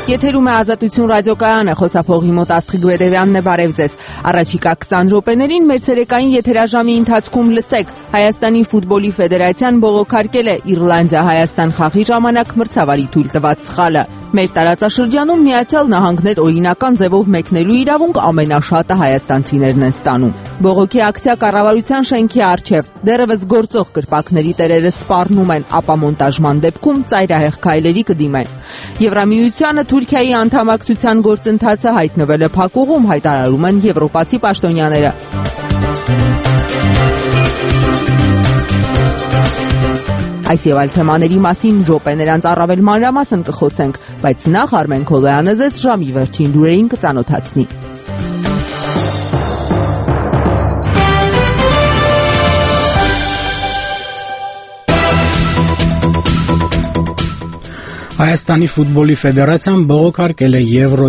Եթերում է Ազատություն ռադիոկայանը, խոսափողի մոտ Աստղիկ Բեդևյանն է, բարև ձեզ։ Առաջիկա 20 րոպեներին մեր ցերեկային եթերաժամի ընթացքում լսեք, Հայաստանի ֆուտբոլի ֆեդերացիան բողոքարկել է Իռլանդիա-Հայաստան խաղի ժամանակ մրցավարի թույլ տված սխալը։ Մեր տարածաշրջանում Միացյալ Նահանգներ օրինական ձևով մեկնելու իրավունք ամենաշատը հայաստանցիներն են ստանում։ Բողոքի ակցիա կառավարության շենքի առջև դեռևս գործող կրպակների տերերը սպառնում են, ապա մոնտաժման դեպքում ծայրահեղ քայլերի կդիմեն։ Եվրամիությանը Թուրքիայի անդամակցության գործընթացը հայտնվել է փակուղում, հայտարարում են եվրոպացի պաշտոնյաները։ Այս եւ այլ թեմաների մասին րոպեներանց առավել մանրամասն կխոսենք, բայց նախ Արմեն Քոլոյանը ձեզ ժամի վերջին լուրերին կծանոթացնի։ Հայաստանի ֆուտբոլի ֆեդերացիան բողոքարկել է Եվրո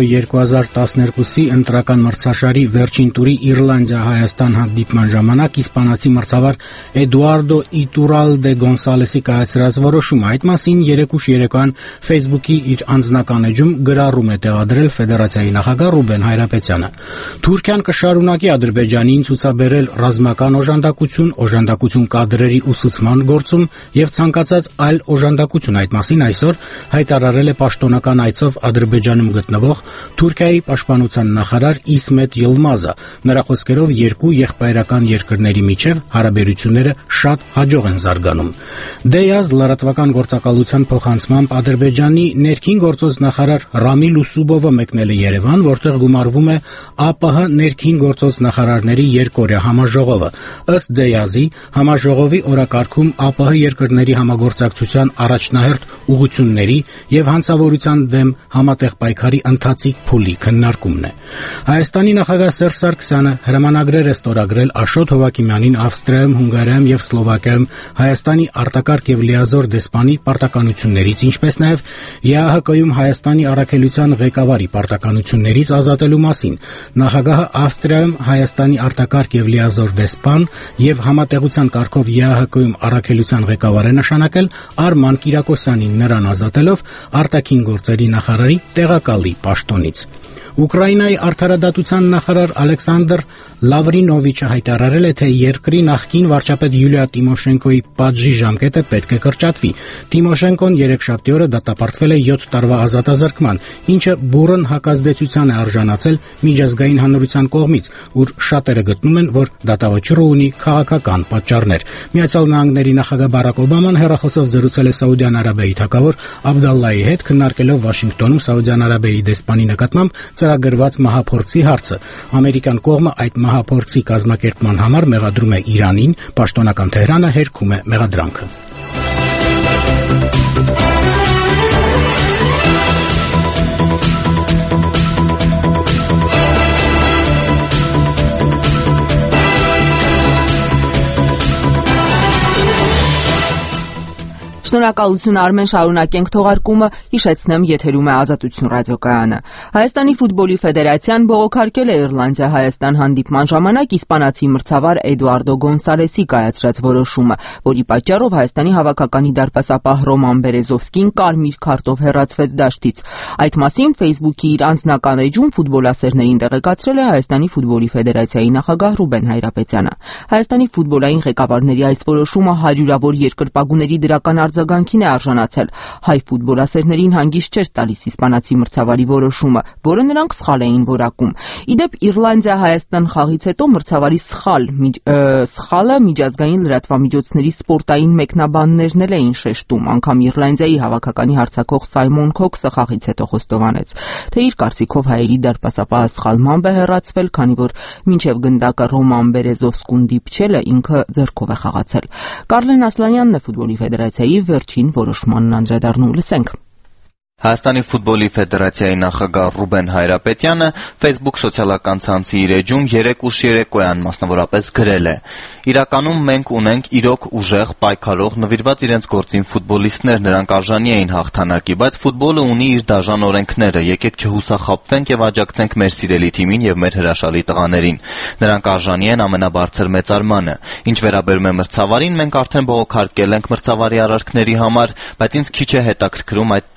2012-ի ընտրական մրցաշարի վերջին տուրի Իռլանդիա-Հայաստան հանդիպման ժամանակ իսպանացի մրցավար Էդուարդո Իտուրալդե Գոնսալեսի կայացրած որոշումը։ Այդ մասին երեկուշ երեկոյան Facebook-ի իր անձնական էջում գրառում է տեղադրել ֆեդերացիայի նախագահ Ռուբեն Հայրապետյանը։ Թուրքիան կշարունակի Ադրբեջանին ցուցաբերել ռազմական օժանդակություն կադրերի ուսուցման գործում եւ ցանկացած այլ օժանդակություն։ Այդ մասին այսօր հայտարարել է պաշտոնական այցով Ադրբեջանում գտնվող Թուրքիայի պաշտպանության նախարար Իսմետ Յիլմազը։ Նրա խոսքերով երկու եղբայրական երկրների միջև հարաբերությունները շատ հաջող են զարգանում։ Դեյազ լրատվական գործակալության փոխանցմամբ Ադրբեջանի ներքին գործոս նախարար Ռամիլ Ուսուբովը մեկնել է Երևան, որտեղ գումարվում է ԱՊՀ ներքին գործոս նախարարների երկօրյա համաժողովը։ Ըստ Դեյազի, համաժողովի օրակարգում ԱՊՀ երկրների համագործակցության առաջնահերթ ուղղությունների եւ հանցավորության դեմ համատեղ պայքարի ընթացիկ փուլի քննարկումն է։ Հայաստանի նախագահ Սերժ Սարգսյանը հրամանագրեր է ստորագրել Աշոտ Հովակիմյանին Ավստրիայում, Հունգարիայում եւ Սլովակիայում Հայաստանի արտակարգ եւ լիազոր դեսպանի պարտականություններից, ինչպես նաեւ ԵԱՀԿ-ում Հայաստանի առաքելության ղեկավարի պարտականություններից ազատելու մասին։ Նախագահը Ավստրիայում Հայաստանի արտակարգ եւ լիազոր դեսպան եւ համատեղության կարգով ԵԱՀԿ-ում առաքելության ղեկավար է նշանակել Արման Կիրակոսյանին, նրան ազատելով արտաքին գործերի նախարարի տեղակալի պաշտոնից։ Ուկրաինայի արդարադատության նախարար Ալեքսանդր Լավրինովիչը հայտարարել է, թե երկրի նախկին վարչապետ Յուլիա Տիմոշենկոյի պատժի ժամկետը պետք է կրճատվի։ Տիմոշենկոն երեքշաբթի օրը դատապարտվել է 7 տարվա ազատազրկման, ինչը բուռն հակազդեցության է արժանացել միջազգային հանրության կողմից, ուր շատերը գտնում են, որ դատավճիռը ունի քաղաքական պատճառներ։ Միացյալ Նահանգների նախագահ Բարակ Օբաման հեռախոսով զրուցել է Սաուդյան Արաբիայի թագավոր Աբդալլայի հետ, քննարկելով Վաշինգտոնում Սաուդյան Արաբիայի դեսպանի նկատմամբ ծրագրված մահափորձի հարցը։ Ամերիկան կողմը այդ մահափորձի կազմակերպման համար մեղադրում է Իրանին, պաշտոնական Թեհրանը հերքում է մեղադրանքը։ Շնորհակալություն Արմեն, շարունակենք թողարկումը, հիշեցնեմ, եթերում է Ազատություն ռադիոկայանը։ Հայաստանի ֆուտբոլի ֆեդերացիան բողոքարկել է Իռլանդիա-Հայաստան հանդիպման ժամանակ իսպանացի մրցավար Էդուարդո Գոնսալեսի կայացրած որոշումը, որի պատճառով Հայաստանի հավաքականի դարպասապահ Ռոման Բերեզովսկին կարմիր քարտով հեռացվեց դաշտից։ Այդ մասին Facebook-ի իր անձնական էջում ֆուտբոլասերներին տեղեկացրել է Հայաստանի ֆուտբոլի ֆեդերացիայի նախագահ Ռուբեն Հայրապետյանը։ Հայաստանի ֆուտբոլային ղեկավարների այս որոշումը հարյուրավոր երկրպագուների դրական արձագանքին է արժանացել։ Հայ ֆուտբոլասերներին հանգիստ չէր տալիս իսպանացի մրցավարի որոշումը, որը նրանք սխալ էին որակում։ Իդեպ Իռլանդիա-Հայաստան խաղից հետո մրցավարի սխալը միջազգային լրատվամիջոցների սպորտային մեկնաբաններն էլ էին շեշտում, անգամ Իռլանդիայի հավաքականի հարձակող Սայմոն Քոքսը խաղից հետո խոստովանեց, թե իր կարծիքով հայերի դարպասապահը սխալմամբ է հեռացվել, քանի որ մինչև գնդակը Ռոման Բերեզովսկուն դիպչելը ինքը ձեռքով է խաղացել։ Կարլեն Ասլանյանն է ֆուտբոլի ֆեդերացիայի վերջին որոշմանն անդրադառնում, լսենք։ Հայաստանի ֆուտբոլի ֆեդերացիայի նախագահ Ռուբեն Հայրապետյանը Facebook սոցիալական ցանցի իր էջում երեկուշ երեկոյան մասնավորապես գրել է. «Իրականում մենք ունենք իրոք ուժեղ, պայքարող, նվիրված իրենց գործին ֆուտբոլիստներ, նրանք արժանի էին հաղթանակի, բայց ֆուտբոլը ունի իր դաժան օրենքները, եկեք չհուսախաբվենք եւ աջակցենք մեր սիրելի թիմին եւ մեր հրաշալի տղաներին։ Նրանք արժանի են ամենաբարձր մեծարմանը։ Ինչ վերաբերում է մրցավարին, մենք արդեն բողոքարկել ենք մրցավարի արարքների համար, բայց ինձ քիչ է հետաքրքրում այդ տգետին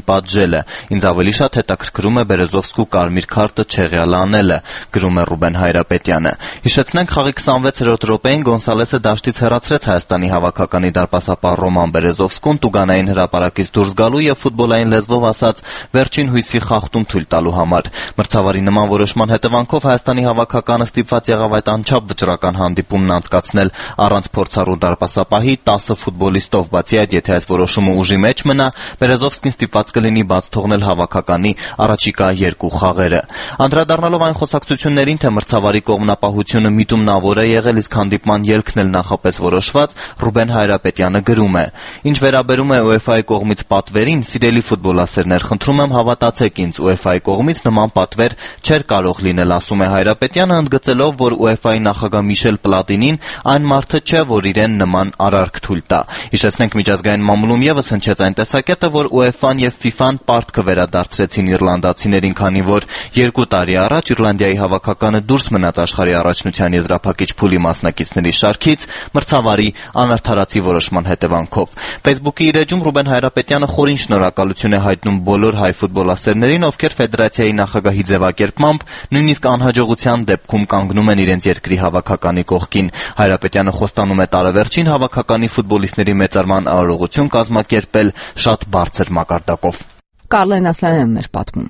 պատժելը։ Ինձ ավելի շատ հետաքրքրում է Բերեզովսկու կարմիր քարտը չեղյալ անելը, գրում է Ռուբեն Հայրապետյանը։ Հիշեցնենք, խաղի 26-րդ րոպեին Գոնսալեսը դաշտից հեռացրեց Հայաստանի հավաքականի դարպասապահ Ռոման Բերեզովսկուն տուգանային հրապարակից դուրս գալու եւ ֆուտբոլային լեզվով ասած վերջին հույսի խախտում թույլ տալու համար։ Մրցավարի նման որոշման հետևանքով Հայաստանի հավաքականը ստիպված եղավ այդ անչափ վճռական հանդիպումն անցկացնել առանց փորձառու դարպասապահի 10 ֆուտբոլիստով, բացի այդ, եթե այս որոշումը ուժի մեջ մնա, Բերեզովսկին ստիպված կլինի բաց թողնել հավաքականի առաջիկա 2 խաղերը։ Անդրադառնալով այն խոսակցություններին, թե մրցավարի կողմնապահությունը միտումնավոր է եղել, իսկ հանդիպման ելքն էլ նախապես որոշված, Ռուբեն Հայրապետյանը գրում է. «Ինչ վերաբերում է UEFA-ի կողմից պատվերին, սիրելի ֆուտբոլասերներ, խնդրում եմ հավատացեք ինձ, UEFA-ի կողմից նման պատվեր չէր կարող լինել», ասում է Հայրապետյանը, ընդգծելով, որ UEFA-ի նախագահ Միշել Պլատինին այն մարդը չէ, որ իրեն նման արարք թույլ տա։ Հիշեցնենք, միջազգային մամուլում եւս հնչեց այն տեսակետը, որ UEFA-ն եւ FIFA-ն պարտքը վերադարձրեցին իռլանդացիներին, քանի որ 2 տարի առաջ Իռլանդիայի հավաքականը դուրս մնաց աշխարհի առաջնության եզրափակիչ փուլի մասնակիցների շարքից մրցավարի անարդարացի որոշման հետևանքով։ Facebook-ի իր էջում Ռուբեն Հայրապետյանը խորին շնորհակալություն է հայտնում բոլոր հայ ֆուտբոլասերներին, ովքեր ֆեդերացիայի նախագահի ձևակերպմամբ նույնիսկ անհաջողության դեպքում կանգնում են իրենց երկրի հավաքականի կողքին։ Հայրապետյանը խոստանում է տարեվերջին հավաքականի ֆուտբոլիստների մեծարման արարողություն կազմակերպել շատ բարձր մակարդակով։ Կարլեն Ասլանյանն էր պատմում։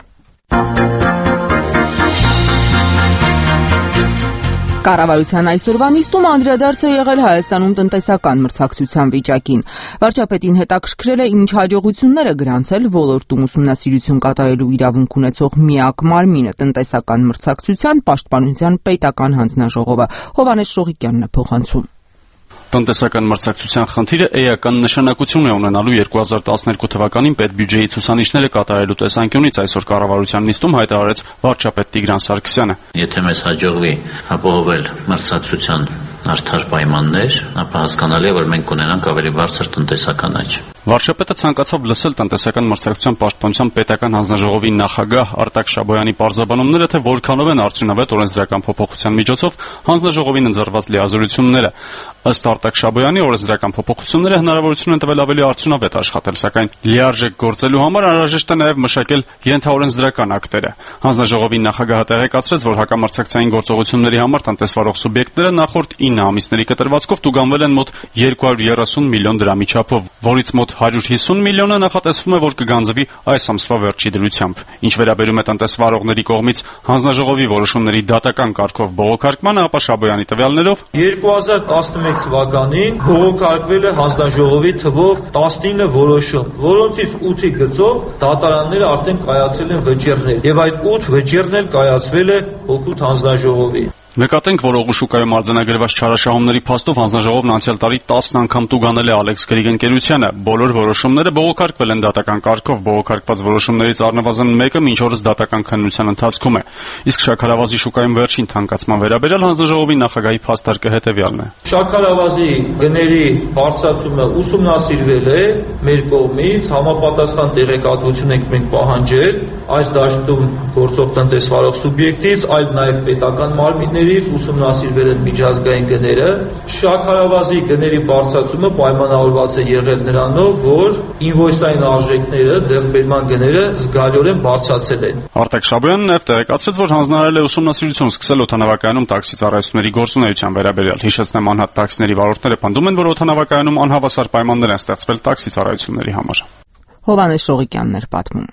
Կառավարության այսօրվա նիստում անդրադարձ է եղել Հայաստանում տնտեսական մրցակցության վիճակին։ Վարչապետին հետաքրքրել է ինչ հաջողություններ է գրանցել ոլորտում ուսումնասիրություն կատարելու իրավունք ունեցող միակ մարմինը տնտեսական մրցակցության պաշտպանության պետական հանձնաժողովը։ Հովհաննես Շողիկյանն է փոխանցում։ Տնտեսական մրցակցության խնդիրը էական նշանակություն է ունենալու 2012 թվականին պետբյուջեի ցուցանիշները կատարելու տեսանկյունից, այսօր կառավարության նիստում հայտարարեց վարչապետ Տիգրան Սարգսյանը։ Եթե մեզ հաջողվի ապահովել մրցակցության արդար պայմաններ, ապա հասկանալի է, որ մենք կունենանք ավելի բարձր տնտեսական աճ։ Վարչապետը ցանկացավ լսել տնտեսական մրցակցության պաշտպանության պետական հանձնաժողովի նախագահ Արտակ Շաբոյանի պարզաբանումները, թե որքանով են արդյունավետ օրենսդրական փոփոխության միջոցով հանձնաժողովին ընձեռված լիազորությունները։ Ըստ Արտակ Շաբոյանի, օրենսդրական փոփոխությունները հնարավորություն են տվել ավելի արդյունավետ աշխատել, սակայն լիարժեք գործելու համար անհրաժեշտ է նաև մշակել ենթաօրենսդրական ակտերը։ Հանձնաժողովի նախագահը տեղեկացրեց, որ հակամրցակցային գործողությունների համար տնտեսվարող սուբյեկտները նախորդ 9 ամիսների կտրվածքով տուգանվել են մոտ 230 միլիոն դրամի չափով, որից մոտ 150 միլիոնը նախատեսվում է, որ կգանձվի այս ամսվա վերջի դրությամբ։ Ինչ վերաբերում է տնտեսվարողների կողմից հանձնաժողովի որոշումների դատական կարգով բողոքարկմանը, ապա Շաբոյանի տվյալներով 2011 թվականին բողոքարկվել է հանձնաժողովի թվով 19 որոշում, որոնցից 8-ի գծով դատարանները արդեն կայացել են վճիռներ, եւ այդ 8 վճիռն էլ կայացվել է հօգուտ հանձնաժողովի։ Նկատենք, որ օղուշուկայում արձանագրված չարաշահումների փաստով հանձնաժողովն անցյալ տարի 10 անգամ տուգանել է Ալեքս Գրիգ ընկերությանը։ Բոլոր որոշումները բողոքարկվել են դատական կարգով, բողոքարկված որոշումներից առնվազն մեկը մինչ օրս դատական քննության ընթացքում է։ Իսկ շաքարավազի շուկայում վերջին թանկացման վերաբերյալ հանձնաժողովի նախագահի փաստարկը հետևյալն է։ Շաքարավազի գների բարձրացումը ուսումնասիրվել է մեր կողմից, համապատասխան տեղեկատվություն ենք մենք պահանջել այս դաշտում գործող տնտեսվարող սուբյեկտից, այլ նաև պետական մարմիններից ուսումնասիրվել են միջազգային գները։ Շաքարավազի գների բարձրացումը պայմանավորված է եղել նրանով, որ ինվոյսային արժեքները, ձեռքբերման գները զգալիորեն բարձրացել են։ Արտակ Շաբոյանն նաև տեղեկացրեց, որ հանձնարարել է ուսումնասիրություն սկսել օդանավակայանում տաքսի ծառայությունների գործունեության վերաբերյալ։ Հիշեցնեմ, անհատ տաքսիների վարորդները պնդում են, որ օդանավակայանում անհավասար պայմաններ են ստեղծվել տաքսի ծառայությունների համար։ Հովհաննես Շողիկյանն էր պատմում։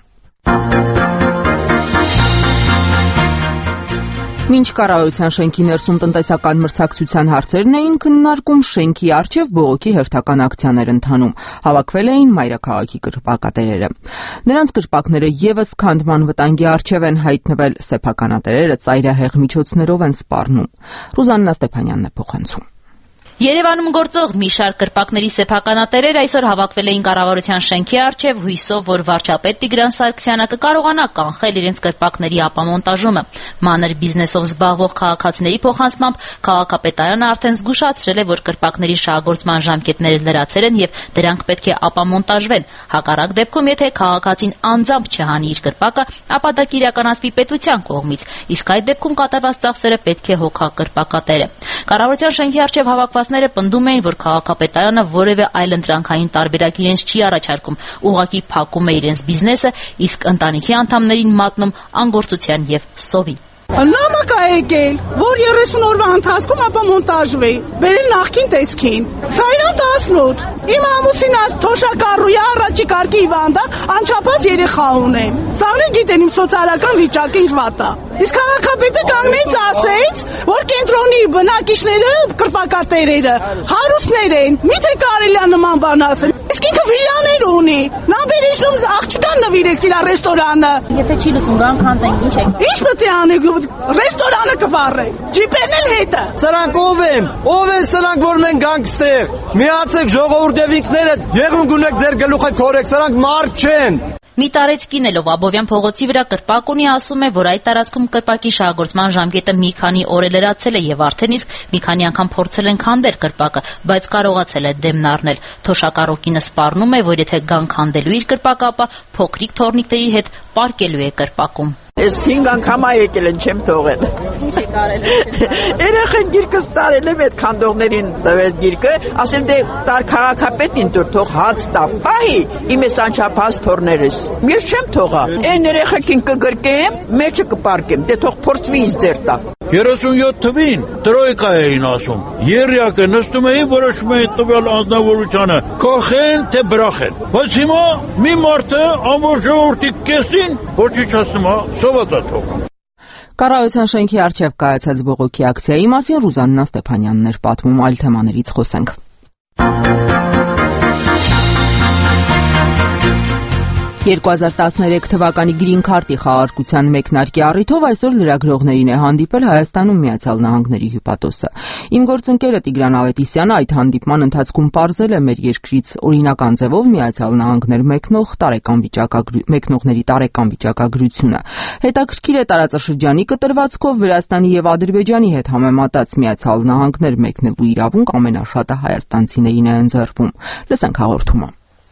Մինչ կառավարության շենքի ներսում տնտեսական մրցակցության հարցերն էին քննարկում, շենքի առջև բողոքի հերթական ակցիաներ ընթանում։ Հավաքվել էին մայրաքաղաքի կրպակատերերը։ Նրանց կրպակները եւս քանդման վտանգի առջև են հայտնվել, սեփականատերերը ծայրահեղ միջոցներով են սպառնում։ Ռուզաննա Ստեփանյանն է փոխանցում։ Երևանում գործող մի շարք կրպակների սեփականատերեր այսօր հավաքվել էին կառավարության շենքի առջև հույսով, որ վարչապետ Տիգրան Սարգսյանը կկարողանա կանխել իրենց կրպակների ապամոնտաժումը։ Մանր բիզնեսով զբաղվող քաղաքացիների փոխանցմամբ քաղաքապետարանը արդեն զգուշացրել է, որ կրպակների շահագործման ժամկետները լրացել են եւ դրանք պետք է ապամոնտաժվեն։ Հակառակ դեպքում, եթե քաղաքացին անձամբ չհանի իր կրպակը, ապա դա կիրականացվի պետության կողմից, իսկ այդ դեպքում կատարված ծախսերը պետք է հոգա կրպակատերը։ Կառավարության շենքի առջև հավաքված Քաղաքացիները պնդում էին, որ քաղաքապետարանը որևէ այլ ընտրանքային տարբերակ իրենց չի առաջարկում, ուղղակի փակում է իրենց բիզնեսը, իսկ ընտանիքի անդամներին մատնում անգործության եւ սովի։ Նամակ է եկել, որ 30 օրվա ընթացքում ապա մոնտաժվի, բերել նախքին տեսքին։ Սա իրան 18։ Իմ ամուսինած թոշակառույա առաջի կարգի հիվանդա, անչափահաս երեխա ունե։ Սաղն գիտեն իմ սոցիալական վիճակը ինչ վատ է։ Իսկ քաղաքապետը կանգնեց ասեց, որ կենտրոնի բնակիչները, կրպակատերերը հարուստներ են։ Միթե կարելի է նման բան ասել։ Իսկ ինքը վիրաներ ունի։ Նա բերեցնում աղջկան նվիրեց իր ռեստորանը։ Եթե չի լուծում գան քանդեն, ինչ եք։ Ինչ պետք է անեք, ռեստորանը կվառե։ Ջիպերն էլ հետը։ Սրանք ով են սրանք, որ մենք գանք ստեղ։ Միացեք ժողովուրդ եւ ինքները եղունգ ունեք ձեր գլուխը քորեք, սրանք մարդ չեն։ Մի տարեց կինելով Աբովյան փողոցի վրա կրպակ ունի, ասում է, որ այդ տարածքում կրպակի շահագործման ժամկետը մի քանի օր է լրացել է եւ արդեն իսկ մի քանի անգամ փորձել են քանդել կրպակը, բայց կարողացել է դեմն առնել։ Թոշակառուկինը սպառնում է, որ եթե գան քանդելու իր կրպակը, ապա փոքրիկ թորնիկների հետ պարկելու է կրպակում։ Ես 5 անգամ եկել են, չեմ թողել։ Ինչ է կարել։ Երեխեն գիրկը ստարել եմ այդ քանդողներին տվել գիրկը, ասել դե տար քաղաքապետին թող հաց տա։ Պահի իմ էս անչափահաս թորներս։ Ես չեմ թողա։ Այն երեխեքին կգրկեմ, մեջը կպարկեմ, դե թող փորձվի ինձ ձեր տա։ 37 թվին տրոյկա էին ասում։ Երյակը նստում էին, որոշում էին տվյալ անձնավորությանը կախեն թե բրախեն։ Բայց հիմա մի մարդը ամբողջ ժողովրդի կեսին ոչինչ ասում է, սոված է թողնում։ Կառավարության շենքի առջև կայացած բողոքի ակցիայի մասին Ռուզաննա Ստեփանյանն էր պատմում, այլ թեմաներից խոսենք։ 2013 թվականի Green Card-ի խաղարկության մեկնարկի առիթով այսօր լրագրողներին է հանդիպել Հայաստանում Միացյալ Նահանգների հյուպատոսը։ Իմ գործընկերը Տիգրան Ավետիսյանը այդ հանդիպման ընթացքում պարզել է մեր երկրից օրինական ձևով Միացյալ Նահանգներ մեկնողների տարեկան վիճակագրությունը։ Հետաքրքիր է տարածաշրջանի կտրվածքով Վրաստանի եւ Ադրբեջանի հետ համեմատած Միացյալ Նահանգներ մեկնելու իրավունք ամենաշատը հայաստանցիներին է ընձեռվում։ Լսենք հաղորդումը։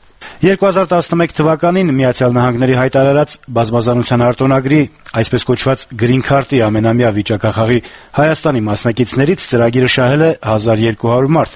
2011 թվականին Միացյալ Նահանգների հայտարարած բազմազանության արտոնագրի, այսպես կոչված Green Card-ի ամենամյա վիճակախաղի Հայաստանի մասնակիցներից ծրագիրը շահել է 1200 մարդ։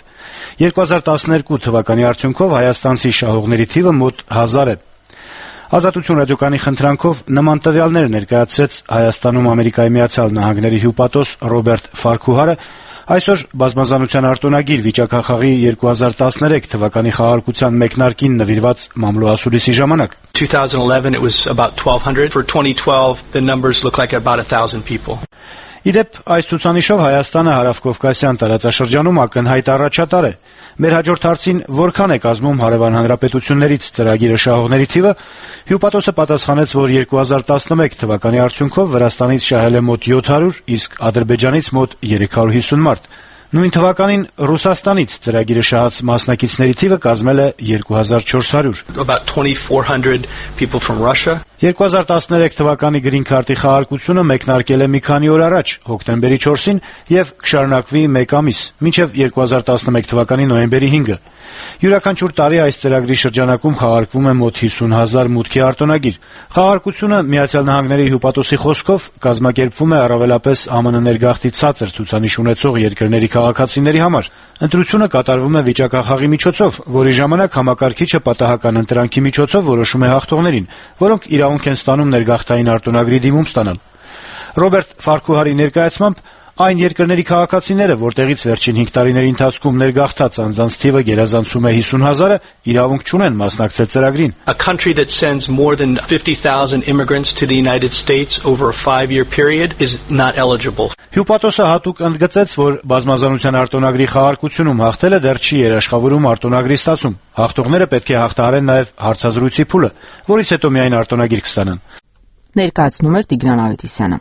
2012 թվականի արդյունքով հայաստանցի շահողների թիվը մոտ 1000 է։ Ազատություն ռադիոկայանի խնդրանքով նման տվյալներ ներկայացրեց Հայաստանում Ամերիկայի Միացյալ Նահանգների հյուպատոս Ռոբերտ Ֆարքուհարը այսօր բազմազանության արտոնագիր վիճակախաղի 2013 թվականի խաղարկության մեկնարկին նվիրված մամլոասուլիսի ժամանակ։ 2011 it was about 1200 for 2012 the numbers look like about 1000 people. Իդեպ այս ցուցանիշով Հայաստանը հարավկովկասյան տարածաշրջանում ակնհայտ առաջատար է։ Մեր հաջորդ հարցին որքան է կազմում հարևան հանրապետություններից ծրագիրը շահողների թիվը, հյուպատոսը պատասխանեց, որ 2011 թվականի արդյունքով Վրաստանից շահել է մոտ 700, իսկ Ադրբեջանից մոտ 350 մարդ։ Նույն թվականին Ռուսաստանից ծրագիրը շահած մասնակիցների թիվը կազմել է 2400։ About 2400 people from Russia. 2013 թվականի Green Card-ի խաղարկությունը մեկնարկել է մի քանի օր առաջ, հոկտեմբերի 4-ին եւ կշարունակվի 1 ամիս, մինչեւ 2011 թվականի նոյեմբերի 5-ը։ Յուրաքանչյուր տարի այս ծրագրի շրջանակում խաղարկվում է մոտ 50,000 մուտքի արտոնագիր։ Խաղարկությունը Միացյալ Նահանգների հյուպատոսի խոսքով կազմակերպվում է առավելապես ԱՄՆ ներգաղթի ցածր ցուցանիշ ունեցող երկրների քաղաքացիների համար։ Ընտրությունը կատարվում է վիճակախաղի միջոցով, որի ժամանակ համակարգիչը պատահական ընտրանքի միջոցով որոշում է հաղթողներին, որոնք իրավունք են ստանում ներգաղթային արտոնագրի դիմում ստանալ։ Ռոբերտ Ֆարքուհարի ներկայացմամբ այն երկրների քաղաքացիները, որտեղից վերջին 5 տարիների ընթացքում ներգաղթած անձանց թիվը գերազանցում է 50,000-ը, իրավունք չունեն մասնակցել ծրագրին։ A country that sends more than 50,000 immigrants to the United States over a 5-year period is not eligible. Հյուպատոսը հատուկ ընդգծեց, որ բազմազանության արտոնագրի խաղարկությունում հաղթելը դեռ չի երաշխավորում արտոնագրի ստացում։ Հաղթողները պետք է հաղթահարեն նաև հարցազրույցի փուլը, որից հետո միայն արտոնագիր կստանան։ Ներկայացնում էր Տիգրան Ավետիսյանը։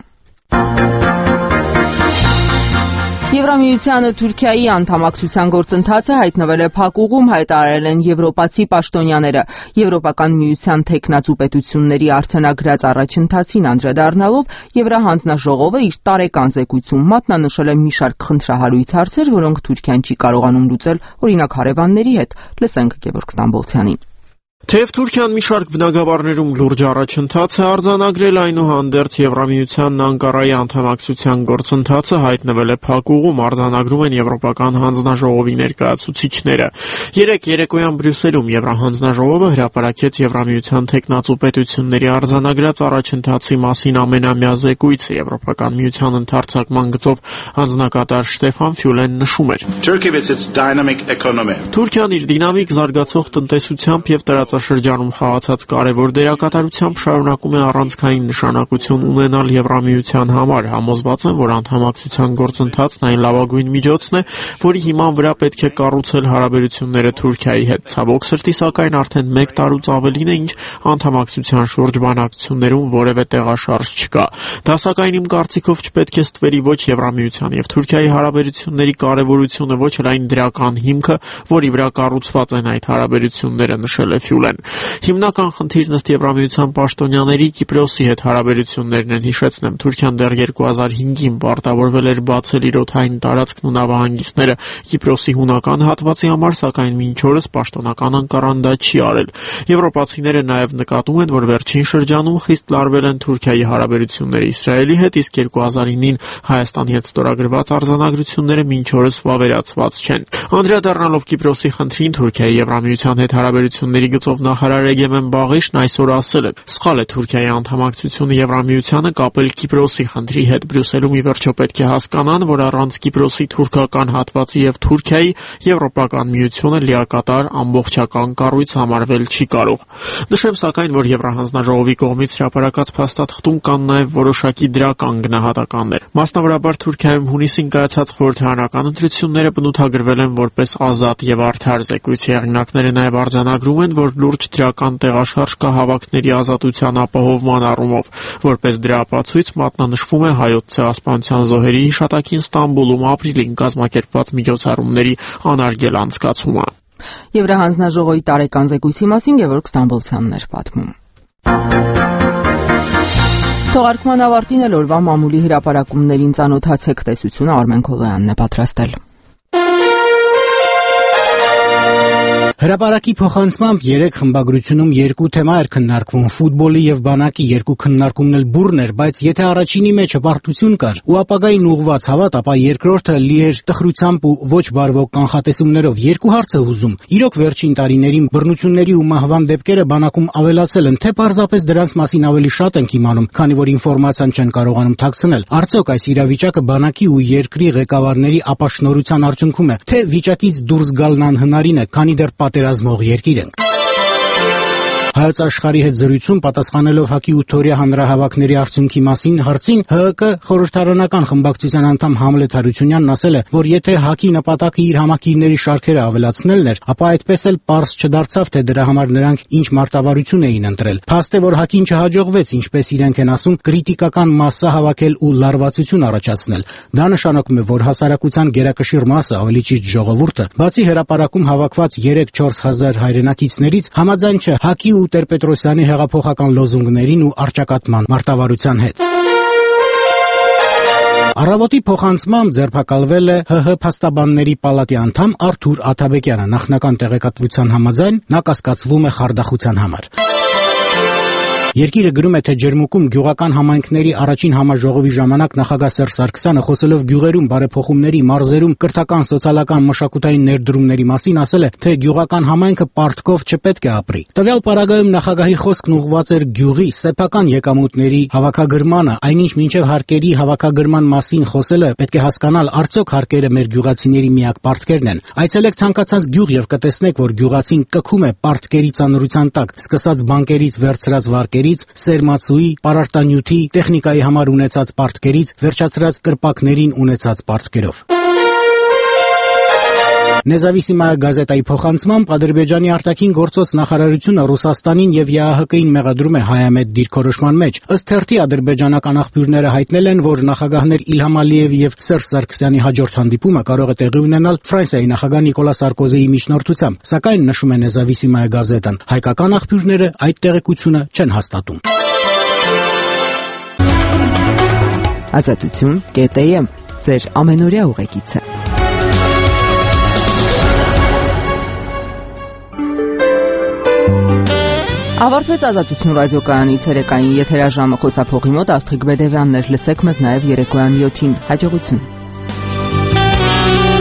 Եվրամիությանը Թուրքիայի անդամակցության գործընթացը հայտնվել է փակուղում, հայտարարել են եվրոպացի պաշտոնյաները։ Եվրոպական միության թեկնածու պետությունների արձանագրած առաջընթացին անդրադառնալով Եվրահանձնաժողովը իր տարեկան զեկույցում մատնանշել է մի շարք խնդրահարույց հարցեր, որոնք Թուրքիան չի կարողանում լուծել օրինակ հարևանների հետ։ Լսենք Գևորգ Ստամբոլցյանին։ Թեև Թուրքիան մի շարք բնագավառներում լուրջ առաջընթաց է արձանագրել, այնուհանդերձ Եվրամիությանն Անկարայի անդամակցության գործընթացը հայտնվել է փակուղում, արձանագրում են Եվրոպական հանձնաժողովի ներկայացուցիչները։ Երեկ երեկոյան Բրյուսելում Եվրահանձնաժողովը հրապարակեց Եվրամիության տեխնացու պետությունների արձանագրած առաջընթացի մասին ամենամյա զեկույցը։ Եվրոպական միության ընդարձակման գծով հանձնակատար Շտեֆան Ֆյուլեն նշում էր. Թուրքիան իր դինամիկ զարգացող տնտեսությամբ եւ տարածաշրջանում խաղացած կարևոր դերակատարությամբ շարունակում է առանցքային նշանակություն ունենալ Եվրամիության համար։ Համոզված են, որ անդամակցության գործընթացն այն լավագույն միջոցն է, որի հիման վրա պետք է կառուցել հարաբերությունները Թուրքիայի հետ։ Ցավոք սրտի, սակայն արդեն 1 տարուց ավելին է, ինչ անդամակցության շուրջ բանակցություններում որևէ տեղաշարժ չկա։ Դա սակայն իմ կարծիքով չպետք է ստվերի ոչ Եվրամիության եւ Թուրքիայի հարաբերությունների կարևորությունը, ոչ էլ այն դրական հիմքը, որի վրա կառուցված են այդ հարաբերությունները, նշել է Ֆյուլեն։ Հիմնական խնդիրն ըստ Եվրամիության պաշտոնյաների Կիպրոսի հետ հարաբերություններն են, հիշեցնեմ, Թուրքիան դեռ 2005-ին պարտավորվել էր բացել իր օդային տարածքն ու նավահանգիստները Կիպրոսի հունական հատվածի համար, սակայն մինչ օրս պաշտոնական Անկարան դա չի արել։ Եվրոպացիները նաև նկատում են, որ վերջին շրջանում խիստ լարվել են Թուրքիայի հարաբերությունները Իսրայելի հետ, իսկ 2009-ին Հայաստանի հետ ստորագրված արձանագրությունները մինչ օրս վավերացված չեն։ Անդրադառնալով Կիպրոսի խնդրին, Թուրքիայի Եվրամիության հետ հարաբերությունների գծով նախարար Էգեմեն Բաղիշն այսօր ասել է. սխալ է Թուրքիայի անդամակցությունը Եվրամիությանը կապել Կիպրոսի խնդրի հետ։ Բրյուսելում ի վերջո պետք է հասկանան, որ առանց Կիպրոսի թուրքական հատվածի եւ Թուրքիայի Եվրոպական միությունը լիակատար ամբողջական կառույց համարվել չի կարող։ Նշեմ սակայն, որ Եվրահանձնաժողովի կողմից հրապարակած փաստաթղթում կան նաեւ որոշակի դրական գնահատականներ։ Մասնավորապես Թուրքիայում հունիսին կայացած խորհրդարանական ընտրությունները բնութագրվել են որպես ազատ եւ արդար։ Զեկույցի հեղինակները նաեւ արձանագրում են, որ լուրջ դրական տեղաշարժ կա հավաքների ազատության ապահովման առումով։ Որպես դրա ապացույց մատնանշվում է Հայոց ցեղասպանության զոհերի հիշատակին Ստամբուլում ապրիլին կազմակերպված միջոցառումների անարգել անցկացումը։ Եվրահանձնաժողովի տարեկան զեկույցի մասին Գևորգ Ստամբոլցյանն էր պատմում։ Թողարկման ավարտին էլ օրվա մամուլի հրապարակումներին ծանոթացեք, տեսությունը Արմեն Քոլոյանն է պատրաստել։ Հրապարակի փոխանցմամբ 3 խմբագրությունում 2 թեմա էր քննարկվում՝ ֆուտբոլի եւ բանակի 2 քննարկումն էլ բուռն էր, բայց եթե առաջինի մեջ հպարտություն կար ու ապագային ուղղված հավատ, ապա երկրորդը լի էր տխրությամբ ու ոչ բարվոք կանխատեսումներով։ Երկու հարց է հուզում. իրոք վերջին տարիներին բռնությունների ու մահվան դեպքերը բանակում ավելացել են, թե պարզապես դրանց մասին ավելի շատ ենք իմանում, քանի որ ինֆորմացիան չեն կարողանում թաքցնել։ Արդյոք այս իրավիճակը բանակի ու երկրի ղեկավարների ապաշնորհության արդյունքում է, թե վիճակից դուրս գալն անհնարին է, քանի դեռ պատերազմող երկիր ենք։ Հայոց աշխարհի հետ զրույցում պատասխանելով ՀԱԿ-ի 8-օրյա հանրահավաքների արդյունքի մասին հարցին, ՀՀԿ խորհրդարանական խմբակցության անդամ Համլետ Հարությունյանն ասել է, որ եթե ՀԱԿ-ի նպատակը իր համակիրների շարքերը ավելացնելն էր, ապա այդպես էլ պարզ չդարձավ, թե դրա համար նրանք ինչ մարտավարություն էին ընտրել։ Փաստ է, որ ՀԱԿ-ին չհաջողվեց, ինչպես իրենք են ասում, կրիտիկական մասսա հավաքել ու լարվածություն առաջացնել։ Դա նշանակում է, որ հասարակության գերակշիռ մասը, ավելի ճիշտ ժողովուրդը, բացի հրապարակում հավաքված 3-4 հազար հայրենակիցներից, համաձայն չէ ՀԱԿ-ի ու Տեր-Պետրոսյանի հեղափոխական լոզունգներին ու առճակատման մարտավարության հետ։ Առավոտի փոխանցմամբ ձերբակալվել է ՀՀ փաստաբանների պալատի անդամ Արթուր Աթաբեկյանը։ Նախնական տեղեկատվության համաձայն նա կասկածվում է խարդախության համար։ Երկիրը գրում է, թե Ջերմուկում գյուղական համայնքների առաջին համաժողովի ժամանակ նախագահ Սերժ Սարգսյանը խոսելով գյուղերում բարեփոխումների, մարզերում կրթական, սոցիալական, մշակութային ներդրումների մասին ասել է, թե գյուղական համայնքը պարտքով չպետք է ապրի։ Տվյալ պարագայում նախագահի խոսքն ուղղված էր գյուղի սեփական եկամուտների հավաքագրմանը, այնինչ մինչև հարկերի հավաքագրման մասին խոսելը պետք է հասկանալ, արդյոք հարկերը մեր գյուղացիների միակ պարտքերն են։ Այցելեք ցանկացած գյուղ եւ կտեսնեք, որ գյուղացին կքում է պարտքերի ծանրության տակ, սկսած բանկերից վերցրած վարկերի, սերմացուի, պարարտանյութի, տեխնիկայի համար ունեցած պարտքերից, վերջացրած կրպակներին ունեցած պարտքերով։ Նեզավիսիմայա գազետայի փոխանցմամբ Ադրբեջանի արտաքին գործոց նախարարությունը Ռուսաստանին եւ ԵԱՀԿ-ին մեղադրում է հայամետ դիրքորոշման մեջ։ Ըստ թերթի ադրբեջանական աղբյուրները հայտնել են, որ նախագահներ Իլհամ Ալիևի եւ Սերժ Սարգսյանի հաջորդ հանդիպումը կարող է տեղի ունենալ Ֆրանսիայի նախագահ Նիկոլա Սարկոզիի միջնորդությամբ, սակայն նշում է Նեզավիսիմայա գազետան, հայկական աղբյուրները այդ տեղեկությունը չեն հաստատում։ Ազատություն.am ձեր ամենօրյա ուղեկիցը։ Ավարտվեց Ազատություն ռադիոկայանի ցերեկային եթերաժամը, խոսափողի մոտ Աստղիկ Բեդևյանն էր, լսեք մեզ նաև երեկոյան 7-ին, հաջողություն։